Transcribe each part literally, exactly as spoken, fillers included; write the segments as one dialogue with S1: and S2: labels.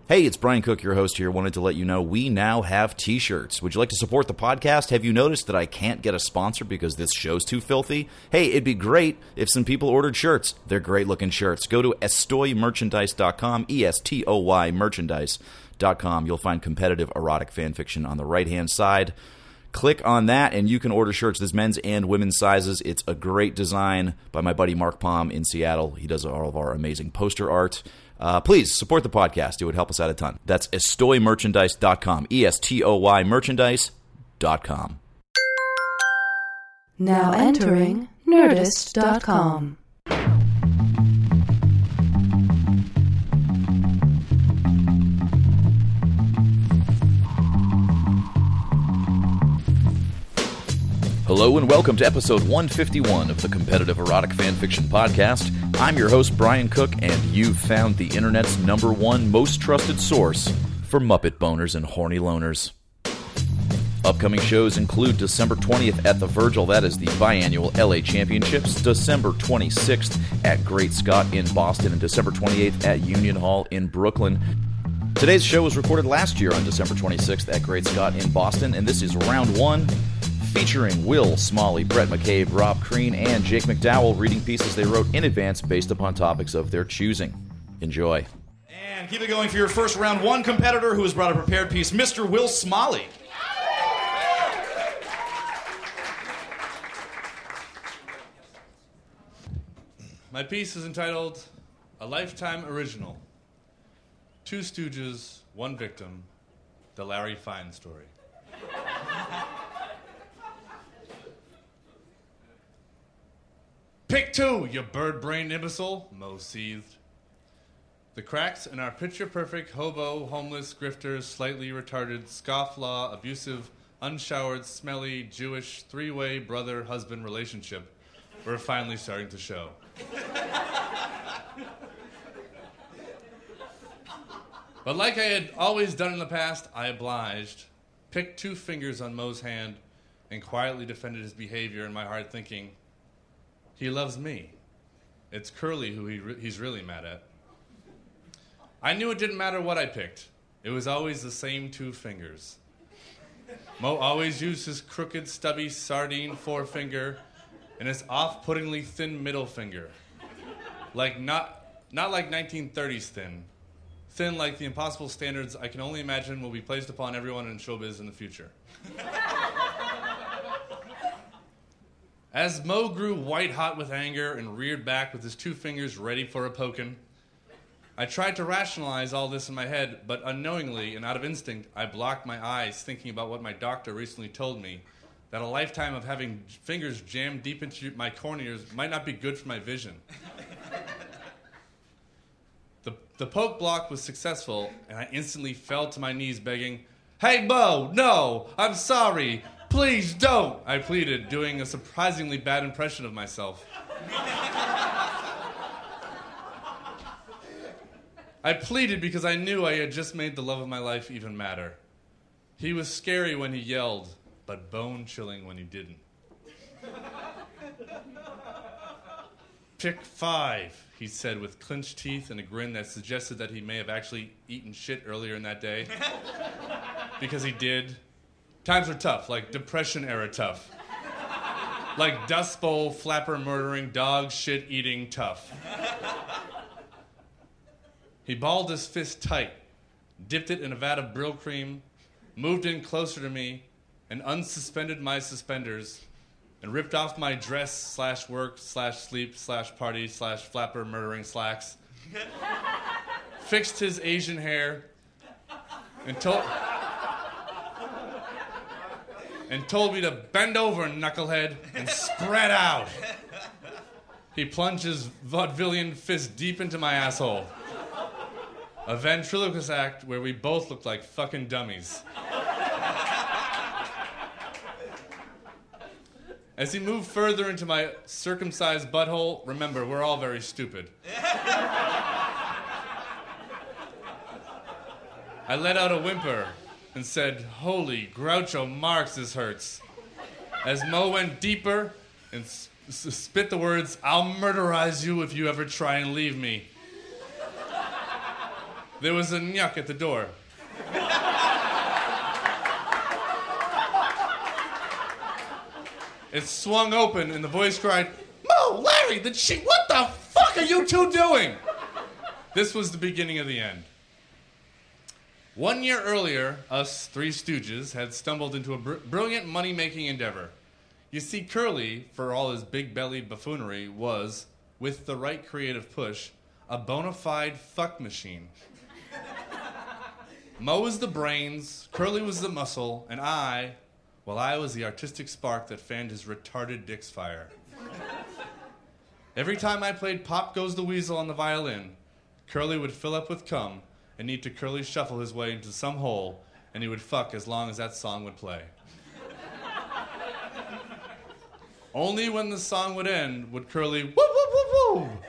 S1: Hey, it's Brian Cook, your host here. Wanted to let you know we now have t-shirts. Would you like to support the podcast? Have you noticed that I can't get a sponsor because this show's too filthy? Hey, it'd be great if some people ordered shirts. They're great-looking shirts. Go to estoy merchandise dot com, E S T O Y merchandise dot com. You'll find competitive erotic fan fiction on the right-hand side. Click on that, and you can order shirts. There's men's and women's sizes. It's a great design by my buddy Mark Palm in Seattle. He does all of our amazing poster art. Uh, please support the podcast. It would help us out a ton. That's estoy merchandise dot com, E S T O Y merchandise dot com.
S2: Now entering nerdist dot com.
S1: Hello and welcome to episode one fifty-one of the Competitive Erotic Fanfiction Podcast. I'm your host, Brian Cook, and you've found the internet's number one most trusted source for Muppet boners and horny loners. Upcoming shows include December twentieth at the Virgil, that is the biannual L A Championships, December twenty-sixth at Great Scott in Boston, and December twenty-eighth at Union Hall in Brooklyn. Today's show was recorded last year on December twenty-sixth at Great Scott in Boston, and this is round one, featuring Will Smalley, Brett McCabe, Rob Crean, and Jake McDowell reading pieces they wrote in advance based upon topics of their choosing. Enjoy.
S3: And keep it going for your first round one competitor who has brought a prepared piece, Mister Will Smalley.
S4: My piece is entitled A Lifetime Original. Two Stooges, One Victim, The Larry Fine Story. Pick two, you bird-brained imbecile, Mo seethed. The cracks in our picture-perfect, hobo, homeless, grifter, slightly retarded, scofflaw, abusive, unshowered, smelly, Jewish, three-way brother-husband relationship were finally starting to show. But like I had always done in the past, I obliged, picked two fingers on Mo's hand, and quietly defended his behavior in my heart, thinking, he loves me. It's Curly who he re- he's really mad at. I knew it didn't matter what I picked. It was always the same two fingers. Mo always used his crooked, stubby sardine forefinger and his off-puttingly thin middle finger. Like not, not like nineteen thirties thin. Thin like the impossible standards I can only imagine will be placed upon everyone in showbiz in the future. As Mo grew white-hot with anger and reared back with his two fingers ready for a pokin', I tried to rationalize all this in my head, but unknowingly and out of instinct, I blocked my eyes thinking about what my doctor recently told me, that a lifetime of having fingers jammed deep into my corneas might not be good for my vision. the, the poke block was successful, and I instantly fell to my knees begging, "Hey, Mo, no, I'm sorry. Please don't," I pleaded, doing a surprisingly bad impression of myself. I pleaded because I knew I had just made the love of my life even madder. He was scary when he yelled, but bone-chilling when he didn't. "Pick five," he said with clenched teeth and a grin that suggested that he may have actually eaten shit earlier in that day. Because he did. Times were tough, like Depression-era tough. Like Dust Bowl, flapper-murdering, dog shit-eating tough. He balled his fist tight, dipped it in a vat of Brill cream, moved in closer to me, and unsuspended my suspenders, and ripped off my dress slash work slash sleep slash party slash flapper-murdering slacks, fixed his Asian hair, and told... and told me to bend over, knucklehead, and spread out. He plunged his vaudevillian fist deep into my asshole. A ventriloquist act where we both looked like fucking dummies. As he moved further into my circumcised butthole, remember, we're all very stupid. I let out a whimper and said, "Holy Groucho Marx, this hurts." As Mo went deeper and s- s- spit the words, "I'll murderize you if you ever try and leave me." There was a nyuk at the door. It swung open, and the voice cried, "Mo, Larry, the she, what the fuck are you two doing?" This was the beginning of the end. One year earlier, us three stooges had stumbled into a br- brilliant money-making endeavor. You see, Curly, for all his big-bellied buffoonery, was, with the right creative push, a bona fide fuck machine. Mo was the brains, Curly was the muscle, and I, well, I was the artistic spark that fanned his retarded dick's fire. Every time I played Pop Goes the Weasel on the violin, Curly would fill up with cum and need to Curly shuffle his way into some hole, and he would fuck as long as that song would play. Only when the song would end would Curly woo woo woo woo.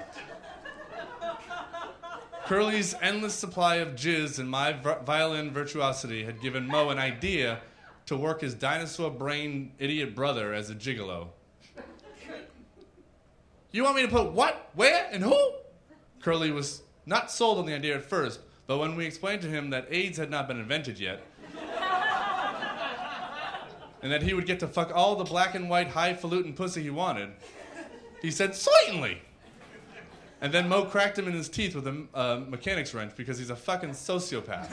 S4: Curly's endless supply of jizz and my v- violin virtuosity had given Mo an idea to work his dinosaur brain idiot brother as a gigolo. You want me to put what, where, and who? Curly was not sold on the idea at first, but when we explained to him that AIDS had not been invented yet, and that he would get to fuck all the black and white highfalutin pussy he wanted, he said, certainly! And then Mo cracked him in his teeth with a uh, mechanic's wrench because he's a fucking sociopath.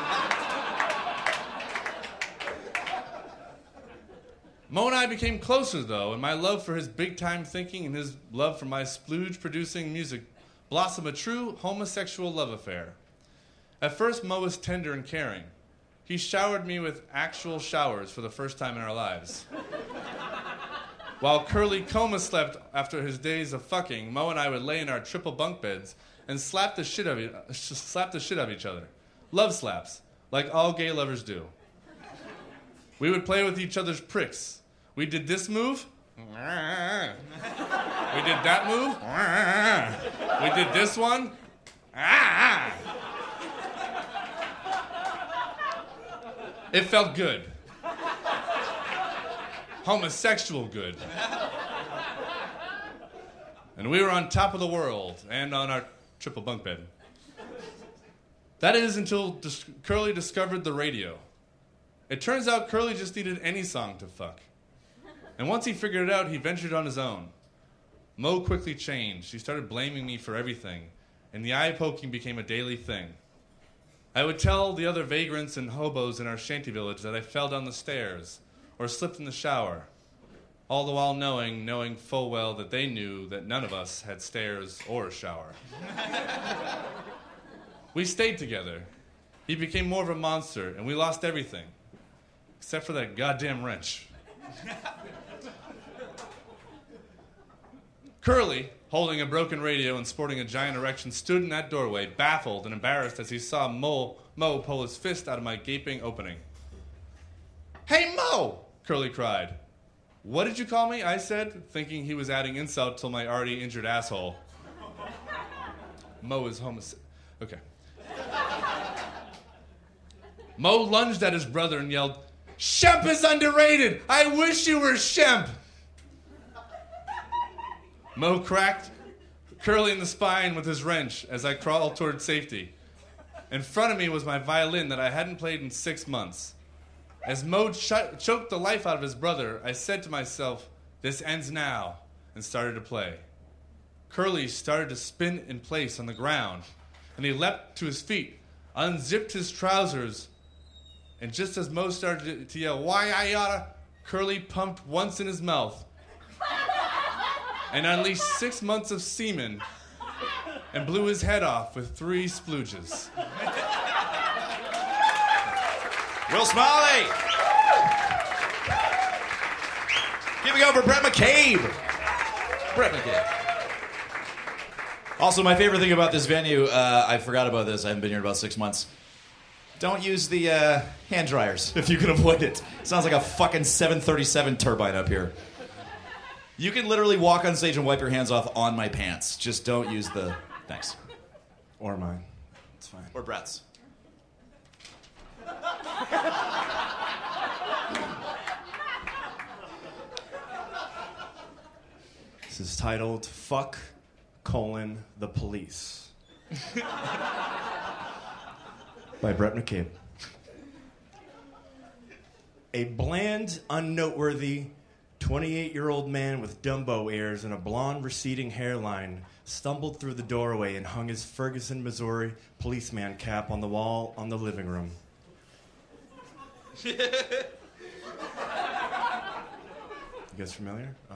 S4: Mo and I became closer, though, and my love for his big-time thinking and his love for my splooge-producing music blossomed a true homosexual love affair. At first, Mo was tender and caring. He showered me with actual showers for the first time in our lives. While Curly coma slept after his days of fucking, Mo and I would lay in our triple bunk beds and slap the shit out of, e- slap the shit out of each other. Love slaps, like all gay lovers do. We would play with each other's pricks. We did this move. We did that move. We did this one. It felt good. Homosexual good. And we were on top of the world and on our triple bunk bed. That is until dis- Curly discovered the radio. It turns out Curly just needed any song to fuck. And once he figured it out, he ventured on his own. Mo quickly changed. He started blaming me for everything, and the eye-poking became a daily thing. I would tell the other vagrants and hobos in our shanty village that I fell down the stairs or slipped in the shower, all the while knowing, knowing full well that they knew that none of us had stairs or a shower. We stayed together. He became more of a monster, and we lost everything, except for that goddamn wrench. Curly, holding a broken radio and sporting a giant erection, stood in that doorway, baffled and embarrassed as he saw Mo, Mo pull his fist out of my gaping opening. "Hey, Mo!" Curly cried. "What did you call me?" I said, thinking he was adding insult to my already injured asshole. Mo is homosexual. Okay. Mo lunged at his brother and yelled, "Shemp is underrated! I wish you were Shemp!" Mo cracked Curly in the spine with his wrench as I crawled toward safety. In front of me was my violin that I hadn't played in six months. As Mo ch- choked the life out of his brother, I said to myself, "This ends now," and started to play. Curly started to spin in place on the ground, and he leapt to his feet, unzipped his trousers, and just as Mo started to, to yell, "Why I oughta," Curly pumped once in his mouth and unleashed six months of semen and blew his head off with three splooges.
S3: Will Smalley! Give it over Brett McCabe! Brett McCabe. Also, my favorite thing about this venue, uh, I forgot about this, I haven't been here in about six months. Don't use the uh, hand dryers if you can avoid it. Sounds like a fucking seven thirty-seven turbine up here. You can literally walk on stage and wipe your hands off on my pants. Just don't use the... Thanks.
S5: Or mine. It's fine.
S3: Or Brett's.
S5: This is titled Fuck, colon, the Police. by Brett McCabe. A bland, unnoteworthy twenty-eight-year-old man with Dumbo ears and a blonde receding hairline stumbled through the doorway and hung his Ferguson, Missouri policeman cap on the wall on the living room. You guys familiar? Uh.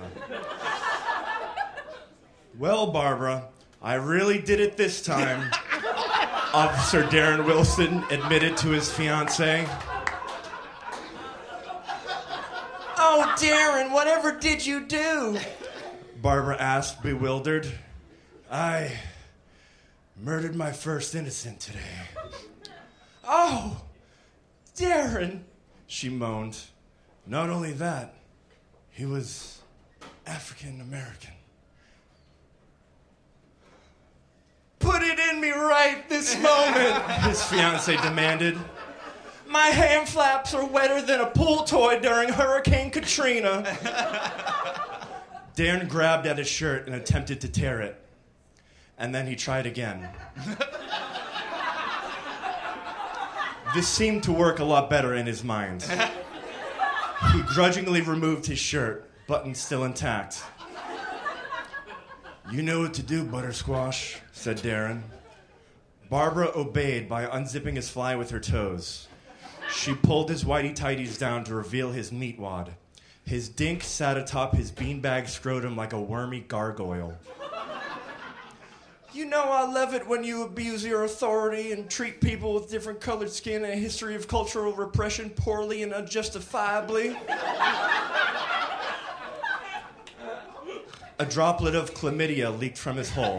S5: Well, Barbara, I really did it this time, Officer Darren Wilson admitted to his fiancée. Oh, Darren, whatever did you do? Barbara asked, bewildered. I murdered my first innocent today. Oh, Darren, she moaned. Not only that, he was African American. Put it in me right this moment, his fiancée demanded. My hand flaps are wetter than a pool toy during Hurricane Katrina. Darren grabbed at his shirt and attempted to tear it. And then he tried again. This seemed to work a lot better in his mind. He grudgingly removed his shirt, button still intact. You know what to do, Buttersquash, said Darren. Barbara obeyed by unzipping his fly with her toes. She pulled his whitey-tighties down to reveal his meat wad. His dink sat atop his beanbag scrotum like a wormy gargoyle. You know I love it when you abuse your authority and treat people with different colored skin and a history of cultural repression poorly and unjustifiably. A droplet of chlamydia leaked from his hole.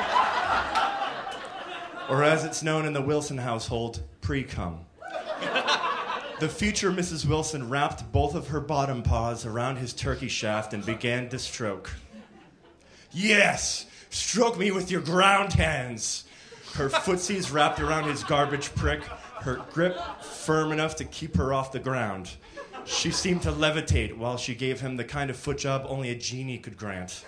S5: Or as it's known in the Wilson household, pre-cum. The future Missus Wilson wrapped both of her bottom paws around his turkey shaft and began to stroke. Yes! Stroke me with your ground hands! Her footsies wrapped around his garbage prick, her grip firm enough to keep her off the ground. She seemed to levitate while she gave him the kind of foot job only a genie could grant.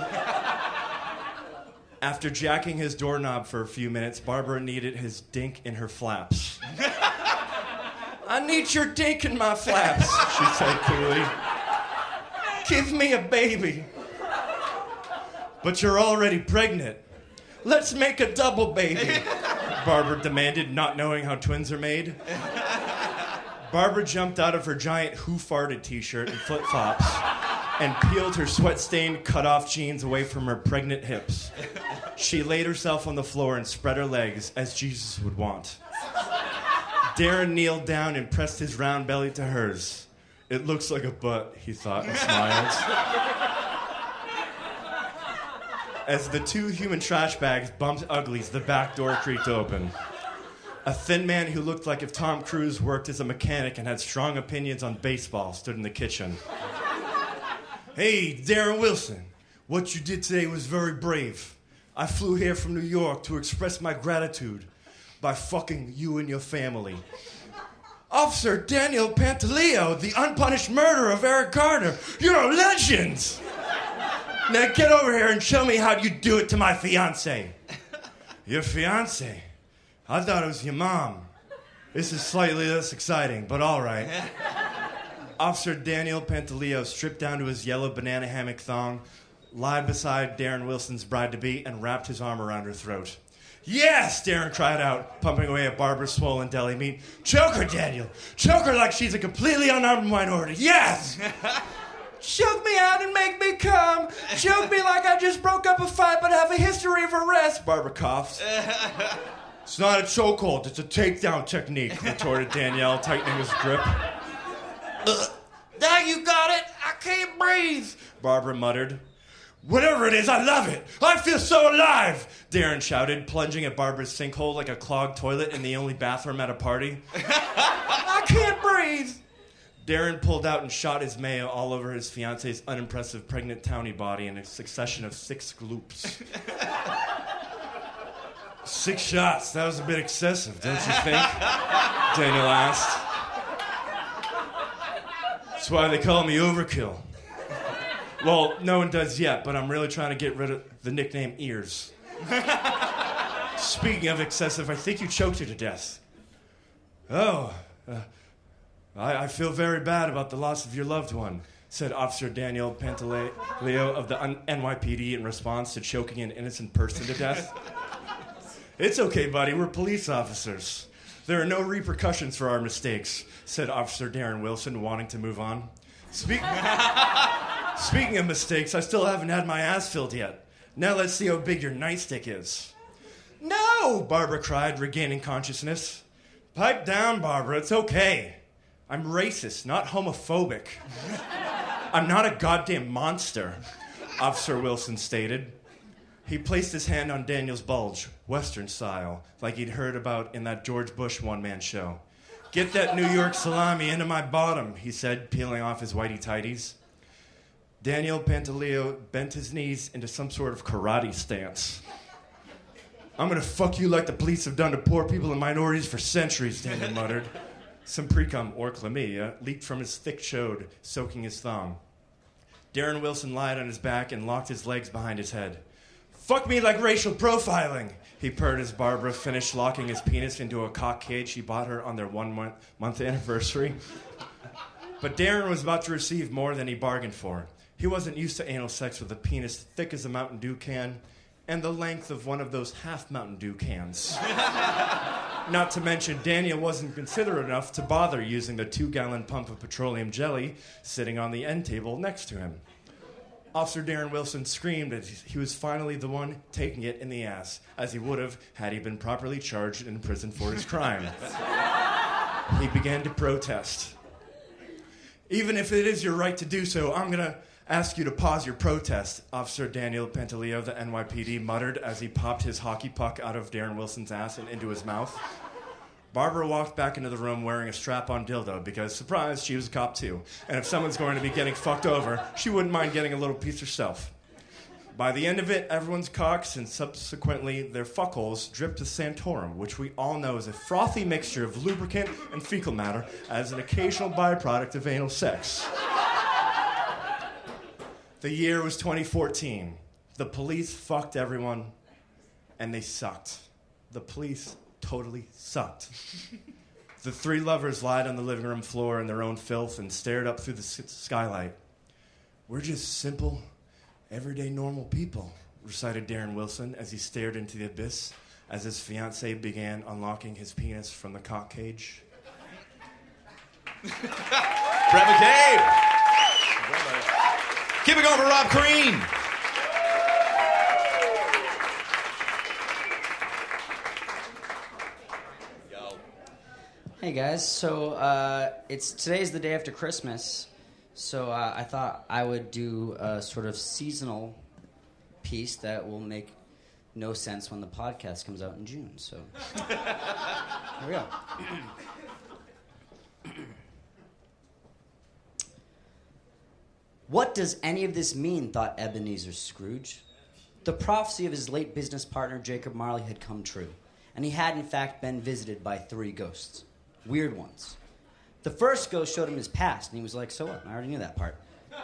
S5: After jacking his doorknob for a few minutes, Barbara needed his dink in her flaps. I need your dink in my flaps, she said coolly. Give me a baby. But you're already pregnant. Let's make a double baby, Barbara demanded, not knowing how twins are made. Barbara jumped out of her giant Who Farted t-shirt and flip-flops and peeled her sweat-stained, cut-off jeans away from her pregnant hips. She laid herself on the floor and spread her legs, as Jesus would want. Darren kneeled down and pressed his round belly to hers. It looks like a butt, he thought, and smiled. As the two human trash bags bumped uglies, the back door creaked open. A thin man who looked like if Tom Cruise worked as a mechanic and had strong opinions on baseball stood in the kitchen. Hey, Darren Wilson, what you did today was very brave. I flew here from New York to express my gratitude by fucking you and your family. Officer Daniel Pantaleo, the unpunished murderer of Eric Garner, you're a legend! Now get over here and show me how you do it to my fiancé. Your fiancé? I thought it was your mom. This is slightly less exciting, but all right. Officer Daniel Pantaleo stripped down to his yellow banana hammock thong, lied beside Darren Wilson's bride-to-be, and wrapped his arm around her throat. Yes, Darren cried out, pumping away at Barbara's swollen deli meat. Choke her, Daniel. Choke her like she's a completely unarmed minority. Yes! Choke me out and make me come. Choke me like I just broke up a fight but have a history of arrest, Barbara coughed. It's not a chokehold, it's a takedown technique, retorted Danielle, tightening his grip. Now you got it. I can't breathe, Barbara muttered. Whatever it is, I love it. I feel so alive, Darren shouted, plunging at Barbara's sinkhole like a clogged toilet in the only bathroom at a party. I can't breathe. Darren pulled out and shot his mayo all over his fiancée's unimpressive pregnant towny body in a succession of six gloops. Six shots, that was a bit excessive, don't you think? Daniel asked. That's why they call me Overkill. Well, no one does yet, but I'm really trying to get rid of the nickname Ears. Speaking of excessive, I think you choked her to death. Oh, uh, I, I feel very bad about the loss of your loved one, said Officer Daniel Pantaleo of the N Y P D in response to choking an innocent person to death. It's okay, buddy. We're police officers. There are no repercussions for our mistakes, said Officer Darren Wilson, wanting to move on. Speak- Speaking of mistakes, I still haven't had my ass filled yet. Now let's see how big your nightstick is. No, Barbara cried, regaining consciousness. Pipe down, Barbara. It's okay. I'm racist, not homophobic. I'm not a goddamn monster, Officer Wilson stated. He placed his hand on Daniel's bulge, Western style, like he'd heard about in that George Bush one-man show. Get that New York salami into my bottom, he said, peeling off his whitey-tighties. Daniel Pantaleo bent his knees into some sort of karate stance. I'm gonna fuck you like the police have done to poor people and minorities for centuries, Daniel muttered. Some precum, or chlamydia, leaked from his thick chode, soaking his thong. Darren Wilson lied on his back and locked his legs behind his head. Fuck me like racial profiling, he purred as Barbara finished locking his penis into a cock cage he bought her on their one-month month anniversary. But Darren was about to receive more than he bargained for. He wasn't used to anal sex with a penis thick as a Mountain Dew can and the length of one of those half Mountain Dew cans. Not to mention, Daniel wasn't considerate enough to bother using the two-gallon pump of petroleum jelly sitting on the end table next to him. Officer Darren Wilson screamed that he was finally the one taking it in the ass, as he would have had he been properly charged and in prison for his crime. He began to protest. Even if it is your right to do so, I'm going to ask you to pause your protest, Officer Daniel Pantaleo of the N Y P D muttered as he popped his hockey puck out of Darren Wilson's ass and into his mouth. Barbara walked back into the room wearing a strap-on dildo because, surprise, she was a cop too. And if someone's going to be getting fucked over, she wouldn't mind getting a little piece herself. By the end of it, everyone's cocks and subsequently their fuckholes dripped with Santorum, which we all know is a frothy mixture of lubricant and fecal matter as an occasional byproduct of anal sex. The year was twenty fourteen. The police fucked everyone, and they sucked. The police totally sucked. The three lovers lied on the living room floor in their own filth and stared up through the skylight. We're just simple, everyday normal people, recited Darren Wilson as he stared into the abyss as his fiancée began unlocking his penis from the cock cage.
S3: Brett McCabe! Keep it going for Rob Crean!
S6: Hey guys, so uh, it's today's the day after Christmas, so uh, I thought I would do a sort of seasonal piece that will make no sense when the podcast comes out in June. So here we go. What does any of this mean, thought Ebenezer Scrooge. The prophecy of his late business partner Jacob Marley had come true, and he had in fact been visited by three ghosts. Weird ones. The first ghost showed him his past, and he was like, so what? I already knew that part.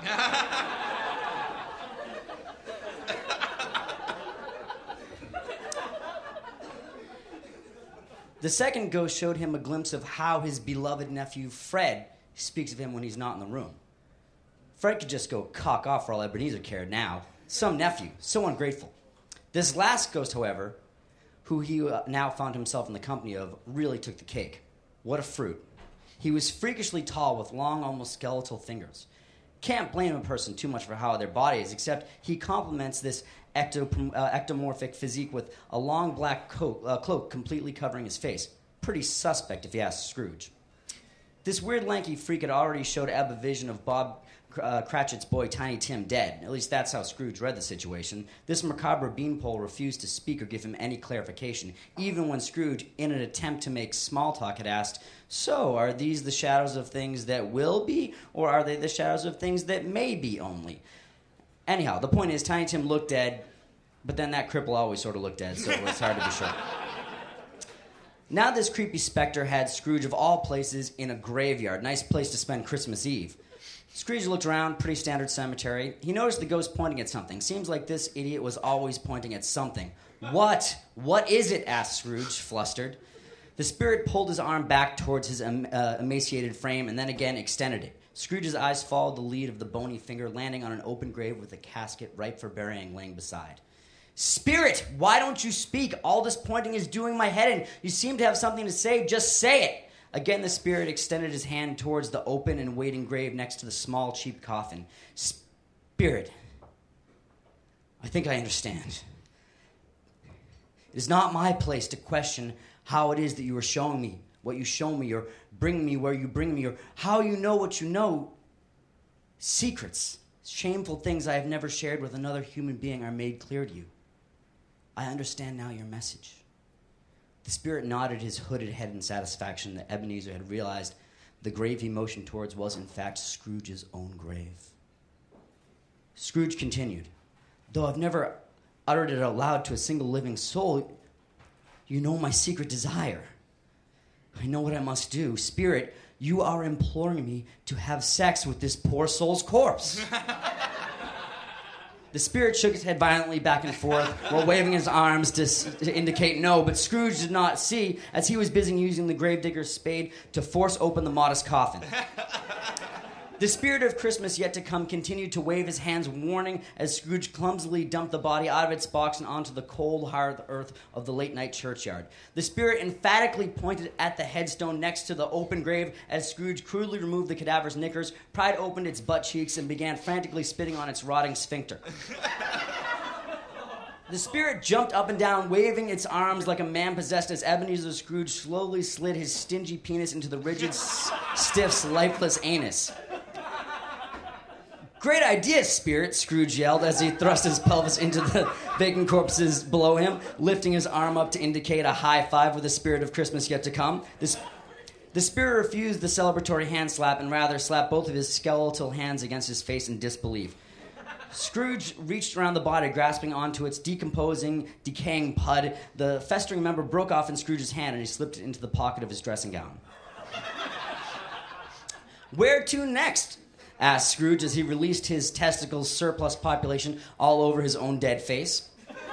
S6: The second ghost showed him a glimpse of how his beloved nephew, Fred, speaks of him when he's not in the room. Fred could just go cock off for all Ebenezer cared now. Some nephew, so ungrateful. This last ghost, however, who he uh, now found himself in the company of, really took the cake. What a fruit. He was freakishly tall with long, almost skeletal fingers. Can't blame a person too much for how their body is, except he complements this ecto- uh, ectomorphic physique with a long black coat, uh, cloak completely covering his face. Pretty suspect, if you ask Scrooge. This weird, lanky freak had already showed Eb a vision of Bob uh, Cratchit's boy, Tiny Tim, dead. At least that's how Scrooge read the situation. This macabre beanpole refused to speak or give him any clarification, even when Scrooge, in an attempt to make small talk, had asked, so, are these the shadows of things that will be, or are they the shadows of things that may be only? Anyhow, the point is, Tiny Tim looked dead, but then that cripple always sort of looked dead, so it was hard to be sure. Now this creepy specter had Scrooge, of all places, in a graveyard. Nice place to spend Christmas Eve. Scrooge looked around, pretty standard cemetery. He noticed the ghost pointing at something. Seems like this idiot was always pointing at something. What? What is it? Asked Scrooge, flustered. The spirit pulled his arm back towards his um, uh, emaciated frame and then again extended it. Scrooge's eyes followed the lead of the bony finger, landing on an open grave with a casket ripe for burying laying beside. Spirit, why don't you speak? All this pointing is doing my head in. You seem to have something to say. Just say it. Again, the spirit extended his hand towards the open and waiting grave next to the small, cheap coffin. Spirit, I think I understand. It is not my place to question how it is that you are showing me what you show me, or bring me where you bring me, or how you know what you know. Secrets, shameful things I have never shared with another human being are made clear to you. I understand now your message. The spirit nodded his hooded head in satisfaction that Ebenezer had realized the grave he motioned towards was in fact Scrooge's own grave. Scrooge continued, though I've never uttered it out loud to a single living soul, you know my secret desire. I know what I must do. Spirit, you are imploring me to have sex with this poor soul's corpse. The spirit shook his head violently back and forth while waving his arms to, to indicate no, but Scrooge did not see as he was busy using the gravedigger's spade to force open the modest coffin. The spirit of Christmas yet to come continued to wave his hands warning as Scrooge clumsily dumped the body out of its box and onto the cold, hard earth of the late-night churchyard. The spirit emphatically pointed at the headstone next to the open grave as Scrooge crudely removed the cadaver's knickers, pried open its butt cheeks, and began frantically spitting on its rotting sphincter. The spirit jumped up and down, waving its arms like a man possessed as Ebenezer Scrooge slowly slid his stingy penis into the rigid, s- stiff, lifeless anus. Great idea, Spirit, Scrooge yelled as he thrust his pelvis into the vacant corpses below him, lifting his arm up to indicate a high five with the spirit of Christmas yet to come. The, the spirit refused the celebratory hand slap and rather slapped both of his skeletal hands against his face in disbelief. Scrooge reached around the body, grasping onto its decomposing, decaying pud. The festering member broke off in Scrooge's hand and he slipped it into the pocket of his dressing gown. Where to next? Asked Scrooge as he released his testicles surplus population all over his own dead face.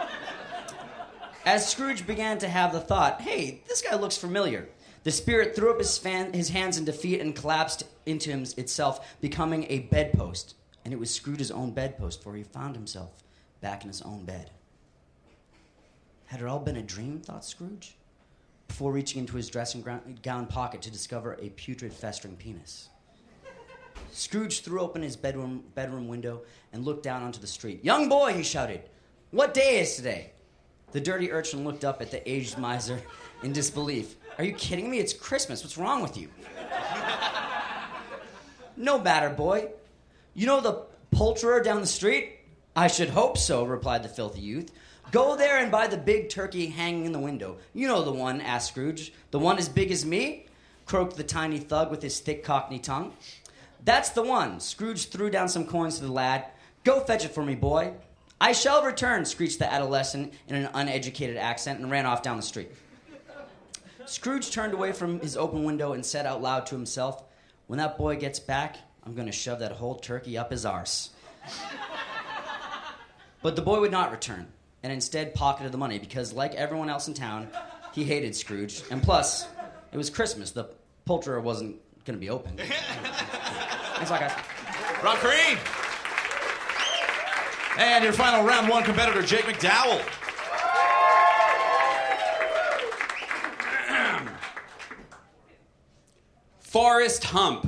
S6: As Scrooge began to have the thought, hey, this guy looks familiar, the spirit threw up his, fan, his hands in defeat and collapsed into him, itself, becoming a bedpost. And it was Scrooge's own bedpost, for he found himself back in his own bed. Had it all been a dream, thought Scrooge, before reaching into his dressing gown pocket to discover a putrid, festering penis. Scrooge threw open his bedroom bedroom window and looked down onto the street. Young boy, he shouted, what day is today? The dirty urchin looked up at the aged miser in disbelief. Are you kidding me? It's Christmas. What's wrong with you? No matter, boy. You know the poulterer down the street? I should hope so, replied the filthy youth. Go there and buy the big turkey hanging in the window. You know the one, asked Scrooge. The one as big as me? Croaked the tiny thug with his thick cockney tongue. That's the one. Scrooge threw down some coins to the lad. Go fetch it for me, boy. I shall return, screeched the adolescent in an uneducated accent and ran off down the street. Scrooge turned away from his open window and said out loud to himself, when that boy gets back, I'm going to shove that whole turkey up his arse. But the boy would not return, and instead pocketed the money because, like everyone else in town, he hated Scrooge. And plus, it was Christmas. The poulterer wasn't going to be open. Thanks a lot, guys.
S3: Rob Green. And your final round one competitor, Jake McDowell.
S7: Forest Hump.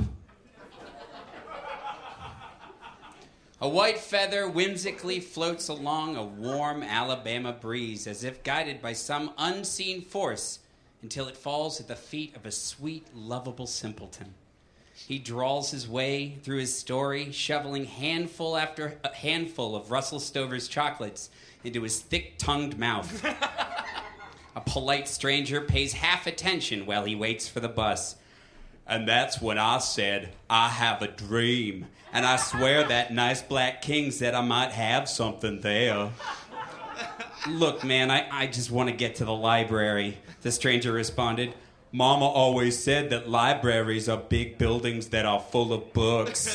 S7: A white feather whimsically floats along a warm Alabama breeze as if guided by some unseen force until it falls at the feet of a sweet, lovable simpleton. He drawls his way through his story, shoveling handful after a handful of Russell Stover's chocolates into his thick-tongued mouth. A polite stranger pays half attention while he waits for the bus. And that's when I said, I have a dream. And I swear that nice black king said I might have something there. Look, man, I, I just want to get to the library, the stranger responded. Mama always said that libraries are big buildings that are full of books.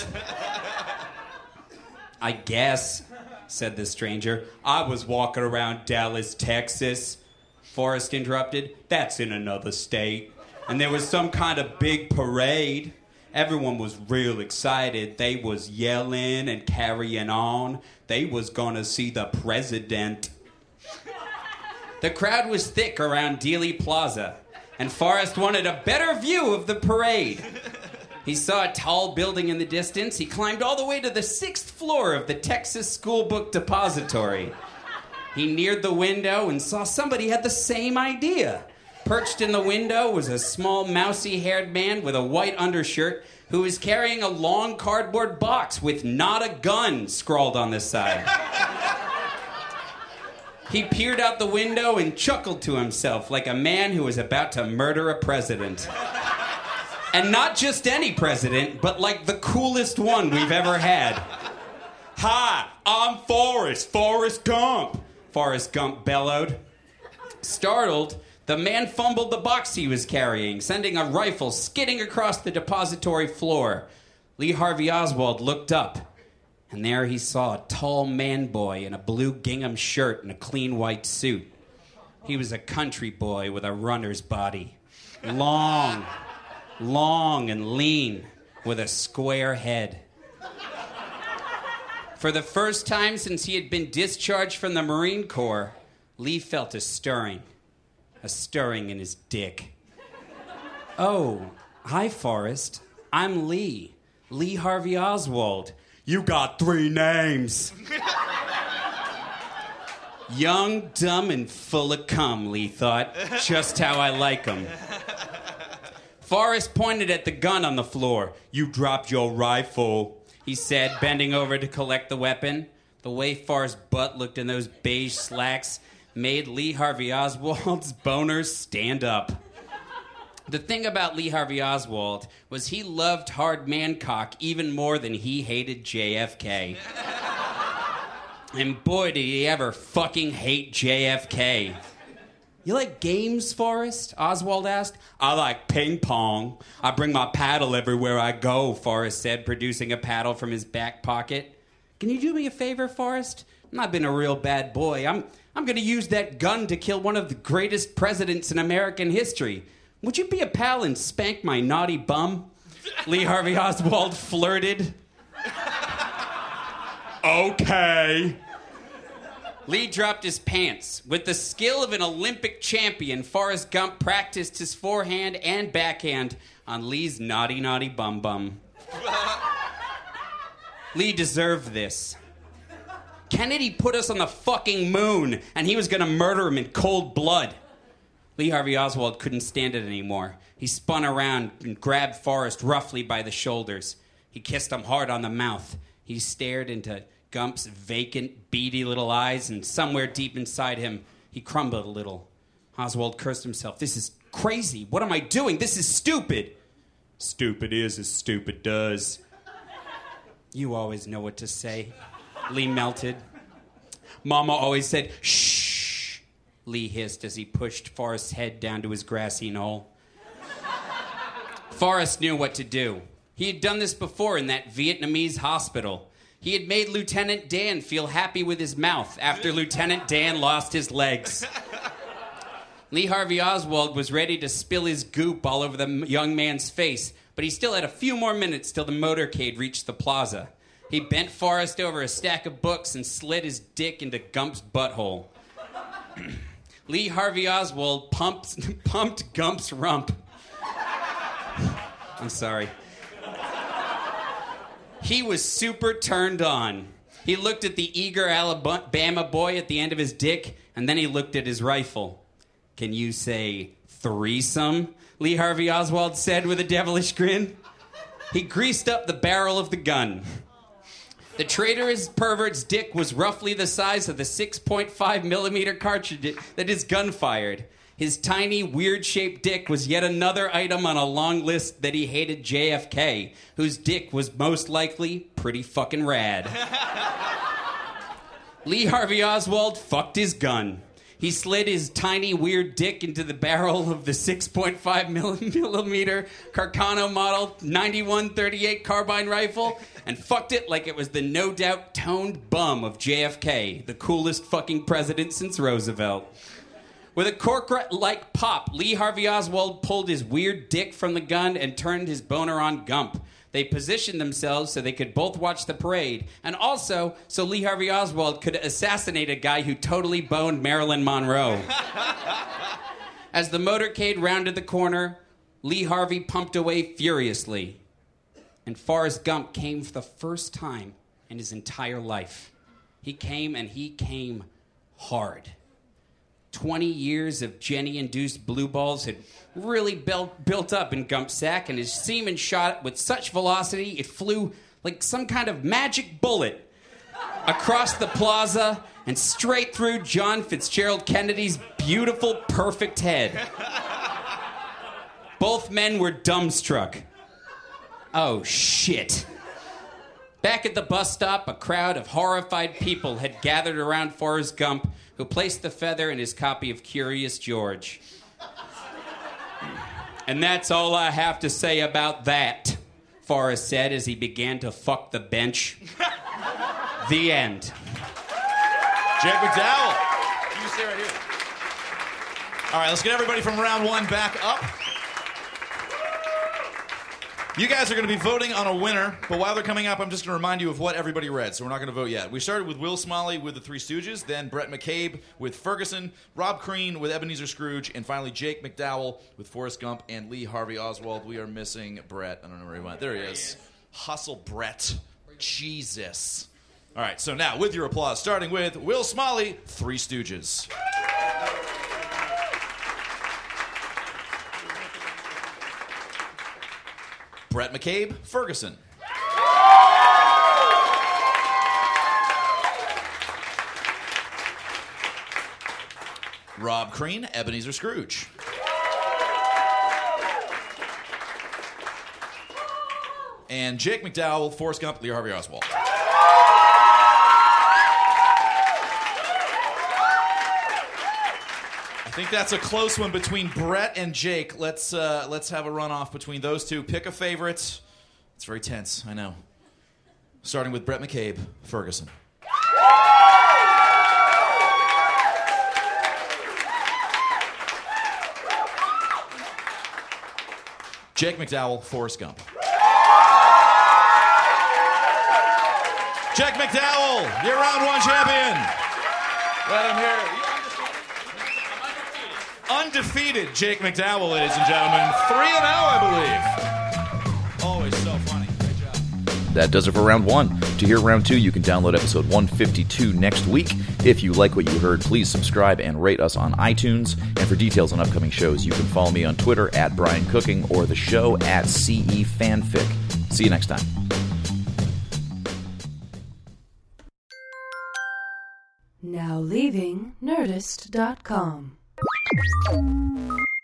S7: I guess, said the stranger. I was walking around Dallas, Texas. Forrest interrupted. That's in another state. And there was some kind of big parade. Everyone was real excited. They was yelling and carrying on. They was gonna see the president. The crowd was thick around Dealey Plaza, and Forrest wanted a better view of the parade. He saw a tall building in the distance. He climbed all the way to the sixth floor of the Texas School Book Depository. He neared the window and saw somebody had the same idea. Perched in the window was a small, mousy-haired man with a white undershirt who was carrying a long cardboard box with "not a gun" scrawled on the side. He peered out the window and chuckled to himself like a man who was about to murder a president. And not just any president, but like the coolest one we've ever had. Hi, I'm Forrest, Forrest Gump, Forrest Gump bellowed. Startled, the man fumbled the box he was carrying, sending a rifle skidding across the depository floor. Lee Harvey Oswald looked up, and there he saw a tall man boy in a blue gingham shirt and a clean white suit. He was a country boy with a runner's body. Long, long and lean, with a square head. For the first time since he had been discharged from the Marine Corps, Lee felt a stirring. A stirring in his dick. Oh, hi, Forrest. I'm Lee. Lee Harvey Oswald. You got three names. Young, dumb, and full of cum, Lee thought. Just how I like them. Forrest pointed at the gun on the floor. You dropped your rifle, he said, bending over to collect the weapon. The way Forrest's butt looked in those beige slacks made Lee Harvey Oswald's boners stand up. The thing about Lee Harvey Oswald was he loved hard man cock even more than he hated J F K. And boy, did he ever fucking hate J F K. You like games, Forrest? Oswald asked. I like ping pong. I bring my paddle everywhere I go, Forrest said, producing a paddle from his back pocket. Can you do me a favor, Forrest? I've been a real bad boy. I'm I'm going to use that gun to kill one of the greatest presidents in American history. Would you be a pal and spank my naughty bum? Lee Harvey Oswald flirted. Okay. Lee dropped his pants. With the skill of an Olympic champion, Forrest Gump practiced his forehand and backhand on Lee's naughty, naughty bum bum. Lee deserved this. Kennedy put us on the fucking moon, and he was going to murder him in cold blood. Lee Harvey Oswald couldn't stand it anymore. He spun around and grabbed Forrest roughly by the shoulders. He kissed him hard on the mouth. He stared into Gump's vacant, beady little eyes, and somewhere deep inside him, he crumbled a little. Oswald cursed himself. This is crazy. What am I doing? This is stupid. Stupid is as stupid does. You always know what to say. Lee melted. Mama always said, shh, Lee hissed as he pushed Forrest's head down to his grassy knoll. Forrest knew what to do. He had done this before in that Vietnamese hospital. He had made Lieutenant Dan feel happy with his mouth after Lieutenant Dan lost his legs. Lee Harvey Oswald was ready to spill his goop all over the young man's face, but he still had a few more minutes till the motorcade reached the plaza. He bent Forrest over a stack of books and slid his dick into Gump's butthole. Lee Harvey Oswald pumped, pumped Gump's rump. I'm sorry. He was super turned on. He looked at the eager Alabama boy at the end of his dick, and then he looked at his rifle. Can you say threesome? Lee Harvey Oswald said with a devilish grin. He greased up the barrel of the gun. The traitorous pervert's dick was roughly the size of the six point five millimeter cartridge that his gun fired. His tiny, weird-shaped dick was yet another item on a long list that he hated J F K, whose dick was most likely pretty fucking rad. Lee Harvey Oswald fucked his gun. He slid his tiny, weird dick into the barrel of the six point five millimeter Carcano model ninety-one thirty-eight carbine rifle and fucked it like it was the no-doubt toned bum of J F K, the coolest fucking president since Roosevelt. With a cork-like pop, Lee Harvey Oswald pulled his weird dick from the gun and turned his boner on Gump. They positioned themselves so they could both watch the parade, and also so Lee Harvey Oswald could assassinate a guy who totally boned Marilyn Monroe. As the motorcade rounded the corner, Lee Harvey pumped away furiously. And Forrest Gump came for the first time in his entire life. He came, and he came hard. Twenty years of Jenny-induced blue balls had really built, built up in Gump's sack, and his semen shot with such velocity it flew like some kind of magic bullet across the plaza and straight through John Fitzgerald Kennedy's beautiful, perfect head. Both men were dumbstruck. Oh, shit. Back at the bus stop, a crowd of horrified people had gathered around Forrest Gump, who placed the feather in his copy of Curious George. And that's all I have to say about that, Forrest said as he began to fuck the bench. The end.
S3: Jake McDowell. You stay right here. All right, let's get everybody from round one back up. You guys are going to be voting on a winner, but while they're coming up, I'm just going to remind you of what everybody read, so we're not going to vote yet. We started with Will Smalley with The Three Stooges, then Brett McCabe with Ferguson, Rob Crean with Ebenezer Scrooge, and finally Jake McDowell with Forrest Gump and Lee Harvey Oswald. We are missing Brett. I don't know where he went. There he is. Hustle, Brett. Jesus. All right, so now with your applause, starting with Will Smalley, Three Stooges. Brett McCabe, Ferguson. Rob Crean, Ebenezer Scrooge. And Jake McDowell, Forrest Gump, Lee Harvey Oswald. I think that's a close one between Brett and Jake. Let's uh, let's have a runoff between those two. Pick a favorite. It's very tense, I know. Starting with Brett McCabe, Ferguson. Jake McDowell, Forrest Gump. Jake McDowell, you're round one champion. Let him hear it. Undefeated Jake McDowell, ladies and gentlemen. three and oh, I believe. Always so funny. Great job.
S1: That does it for round one. To hear round two, you can download episode one fifty-two next week. If you like what you heard, please subscribe and rate us on iTunes. And for details on upcoming shows, you can follow me on Twitter at Brian Cooking or the show at C E Fanfic. See you next time.
S2: Now leaving Nerdist dot com.